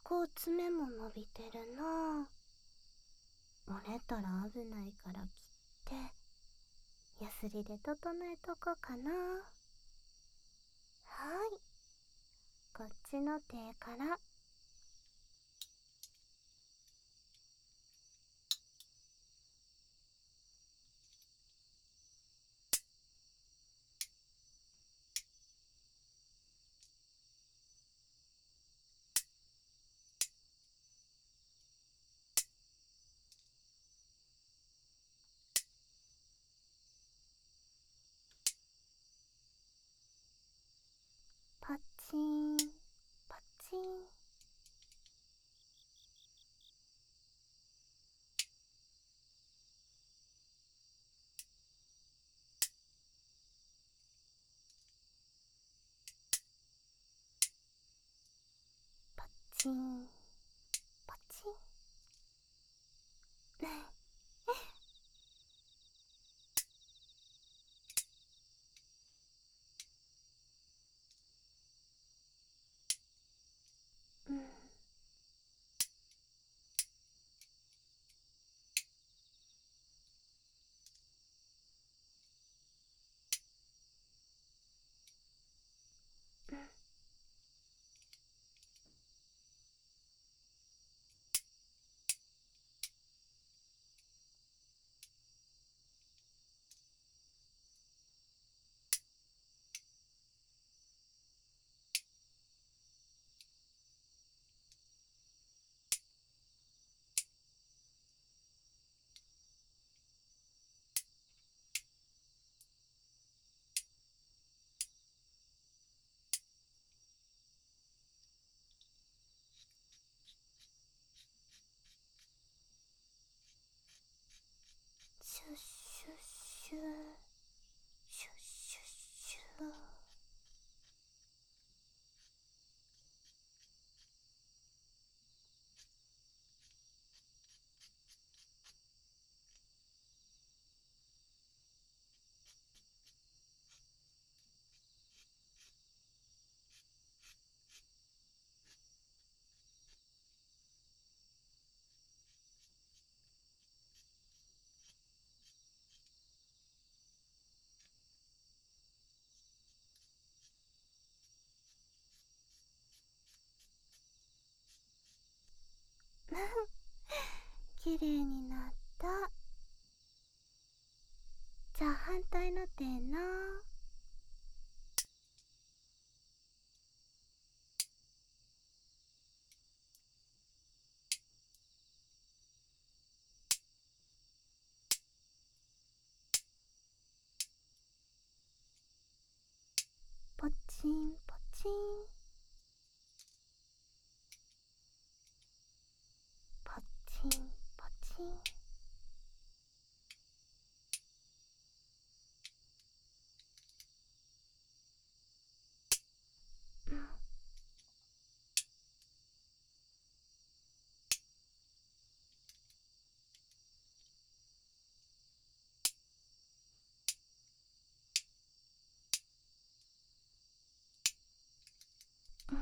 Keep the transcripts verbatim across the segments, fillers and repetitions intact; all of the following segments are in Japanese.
構爪も伸びてるな。折れたら危ないから切ってヤスリで整えとこうかな。はーい、こっちの手から。パチンパチン。パチンパチン。うん。シュッシュッシューシュッシュッシュー。きれいになった。じゃあ反対の手な。ポチンポチンポチンポチン。うん。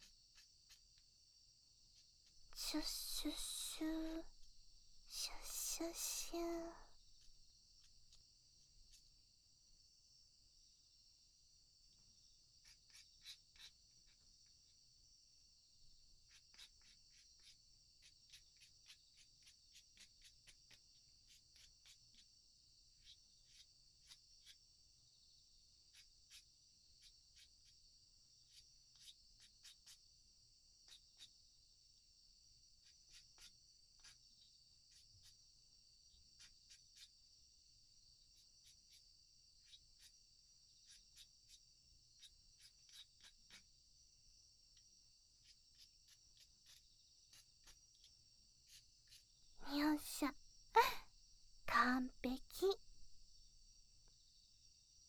シュッシュッシューシュッシシュッシュ。